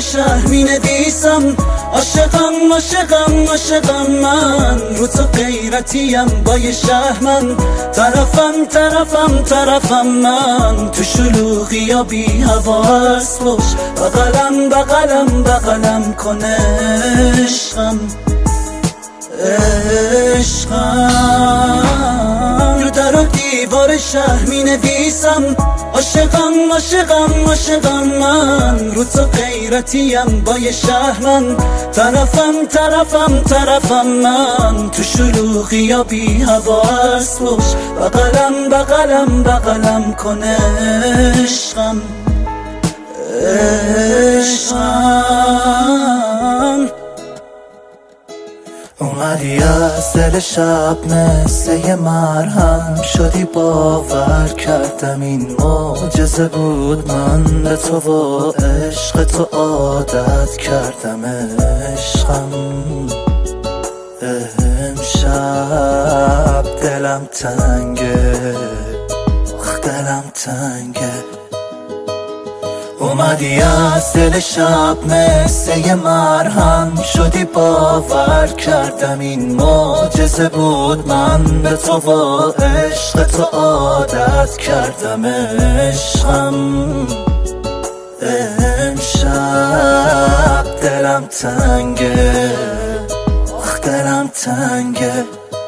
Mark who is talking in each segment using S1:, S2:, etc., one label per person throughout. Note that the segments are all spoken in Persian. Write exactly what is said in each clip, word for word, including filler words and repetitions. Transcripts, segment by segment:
S1: شهر می نویسم عاشقم عاشقم عاشقم من، رو تو غیرتیم با یه شهر من، طرفم طرفم طرفم من، تو شلوغی یا بی حواس باش، بغلم بغلم بغلم کن عشقم عشقم. رو در و دیوار شهر می نویسم عاشقم عاشقم عاشقم من، رو تو غیرتیم با یه شهر من، طرفم طرفم طرفم من، تو شلوغی یا بی حواس باش، بغلم بغلم بغلم کن عشقم عشقم. اومدی از دل شب مثل یه مرهم، شدی باور کردم این معجزه بود، من به تو و عشق تو عادت کردم عشقم. امشب دلم تنگه آخ دلم تنگه، اومدی از دل شب مثل یه مرهم، شدی باور کردم این معجزه بود، من به تو و عشق تو عادت کردم عشقم. امشب دلم تنگه آخ دلم تنگه.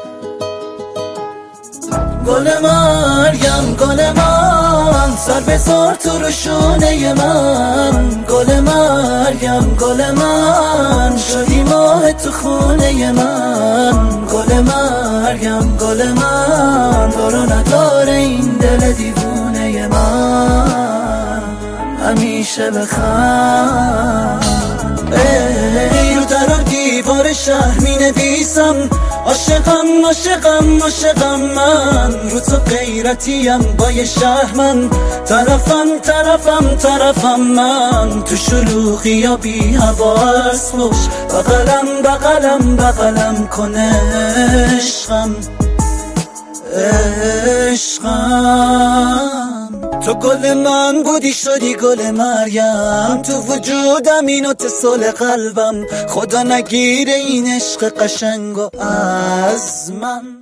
S1: گل مریم گل من، سر بذار تو روشونه من، گل مریم گل من، شدی ماه تو خونه من، گل مریم گل من، برو نداره این دل دیوونه من، همیشه بخند. ای رو در و دیوار شهر می نویسم عاشقم عاشقم عاشقم من، رو تو غیرتیم با یه شهر من، طرفم طرفم طرفم من، تو شلوغی یا بی حواس باش، بغلم بغلم بغلم کن عشقم عشقم. تو گل من بودی شدی گل مریم، تو وجودم این اتصال قلبم، خدا نگیره این عشق قشنگو از من.